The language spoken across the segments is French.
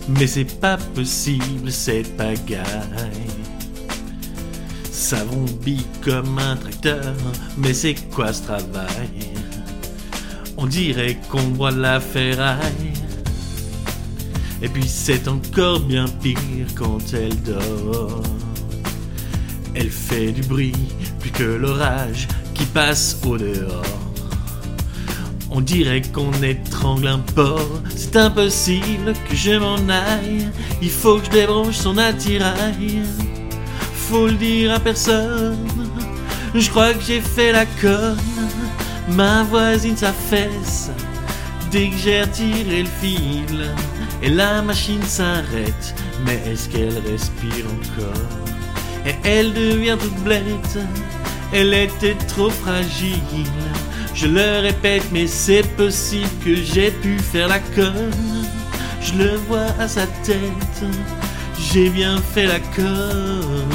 Mais c'est pas possible cette pagaille. Ça vrombit comme un tracteur, mais c'est quoi ce travail? On dirait qu'on broie de la ferraille. Et puis c'est encore bien pire quand elle dort. Elle fait du bruit plus que l'orage qui passe au dehors. On dirait qu'on étrangle un porc. C'est impossible que je m'en aille. Il faut que je débranche son attirail. Faut le dire à personne. Je crois que j'ai fait la conne. Ma voisine s'affaisse dès que j'ai retiré le fil. Et la machine s'arrête. Mais est-ce qu'elle respire encore? Et elle devient toute blette. Elle était trop fragile. Je le répète, mais c'est possible que j'ai pu faire la conne. Je le vois à sa tête. J'ai bien fait la conne.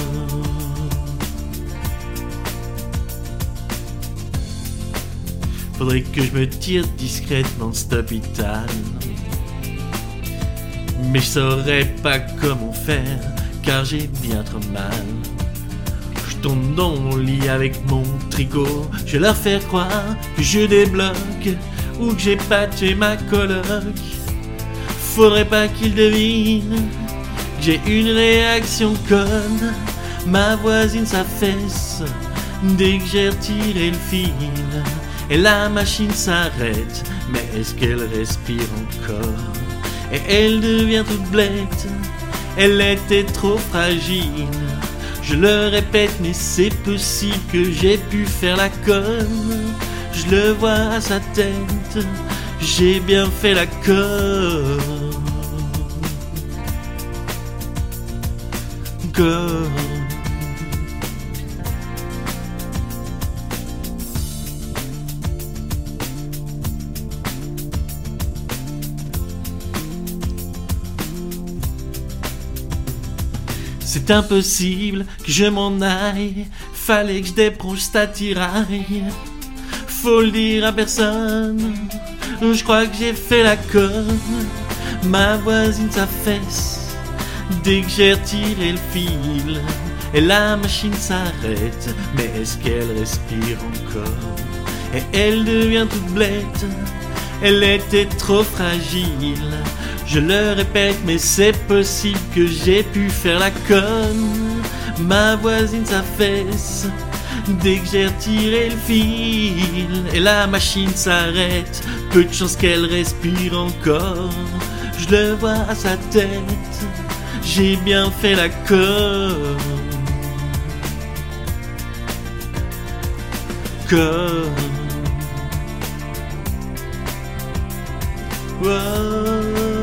Faudrait que je me tire discrètement de cet hôpital. Mais je saurais pas comment faire, car j'ai bien trop mal. Je tourne dans mon lit avec mon tricot. Je vais leur faire croire que je débloque ou que j'ai pas tué ma coloc. Faudrait pas qu'ils devinent que j'ai une réaction conne. Ma voisine s'affaisse dès que j'ai retiré le fil. Et la machine s'arrête, mais est-ce qu'elle respire encore? Et elle devient toute blette, elle était trop fragile. Je le répète, mais c'est possible que j'ai pu faire la conne. Je le vois à sa tête, j'ai bien fait la conne. C'est impossible que je m'en aille. Fallait que je débranche cet attirail. Faut le dire à personne. Je crois que j'ai fait la conne. Ma voisine s'affaisse dès que j'ai retiré le fil. Et la machine s'arrête. Mais est-ce qu'elle respire encore? Et elle devient toute blette. Elle était trop fragile. Je le répète, mais c'est possible que j'ai pu faire la conne. Ma voisine s'affaisse dès que j'ai retiré le fil. Et la machine s'arrête, peu de chance qu'elle respire encore. Je le vois à sa tête, j'ai bien fait la conne. Wow.